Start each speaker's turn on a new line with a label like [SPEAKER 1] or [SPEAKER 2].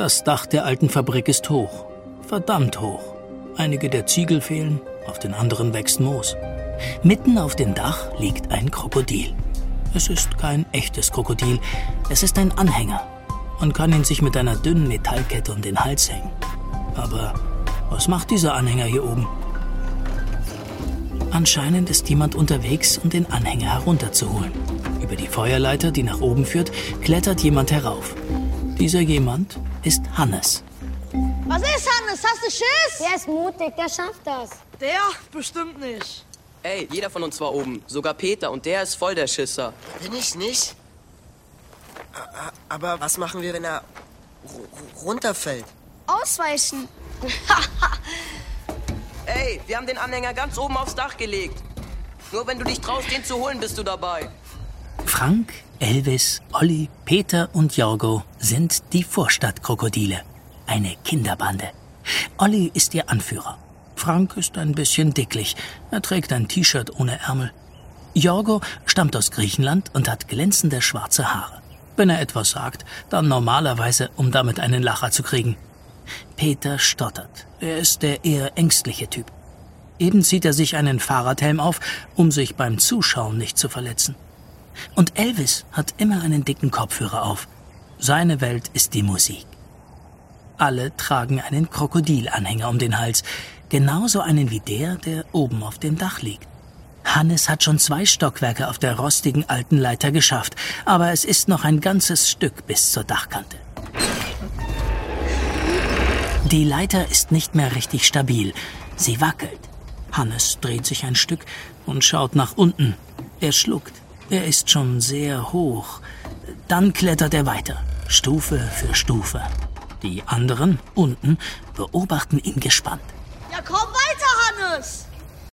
[SPEAKER 1] Das Dach der alten Fabrik ist hoch. Verdammt hoch. Einige der Ziegel fehlen, auf den anderen wächst Moos. Mitten auf dem Dach liegt ein Krokodil. Es ist kein echtes Krokodil, es ist ein Anhänger. Man kann ihn sich mit einer dünnen Metallkette um den Hals hängen. Aber was macht dieser Anhänger hier oben? Anscheinend ist jemand unterwegs, um den Anhänger herunterzuholen. Über die Feuerleiter, die nach oben führt, klettert jemand herauf. Dieser jemand ist Hannes.
[SPEAKER 2] Was ist, Hannes? Hast du Schiss?
[SPEAKER 3] Der ist mutig, der schafft das.
[SPEAKER 2] Der? Bestimmt nicht.
[SPEAKER 4] Ey, jeder von uns war oben. Sogar Peter. Und der ist voll der Schisser.
[SPEAKER 5] Bin ich nicht? Aber was machen wir, wenn er runterfällt?
[SPEAKER 3] Ausweichen.
[SPEAKER 4] Ey, wir haben den Anhänger ganz oben aufs Dach gelegt. Nur wenn du dich traust, den zu holen, bist du dabei.
[SPEAKER 1] Frank, Elvis, Olli, Peter und Jorgo sind die Vorstadtkrokodile. Eine Kinderbande. Olli ist ihr Anführer. Frank ist ein bisschen dicklich. Er trägt ein T-Shirt ohne Ärmel. Jorgo stammt aus Griechenland und hat glänzende schwarze Haare. Wenn er etwas sagt, dann normalerweise, um damit einen Lacher zu kriegen. Peter stottert. Er ist der eher ängstliche Typ. Eben zieht er sich einen Fahrradhelm auf, um sich beim Zuschauen nicht zu verletzen. Und Elvis hat immer einen dicken Kopfhörer auf. Seine Welt ist die Musik. Alle tragen einen Krokodilanhänger um den Hals, genauso einen wie der oben auf dem Dach liegt. Hannes hat schon 2 Stockwerke auf der rostigen alten Leiter geschafft, aber es ist noch ein ganzes Stück bis zur Dachkante. Die Leiter ist nicht mehr richtig stabil. Sie wackelt. Hannes dreht sich ein Stück und schaut nach unten. Er schluckt. Er ist schon sehr hoch. Dann klettert er weiter, Stufe für Stufe. Die anderen, unten, beobachten ihn gespannt.
[SPEAKER 2] Ja, komm weiter, Hannes!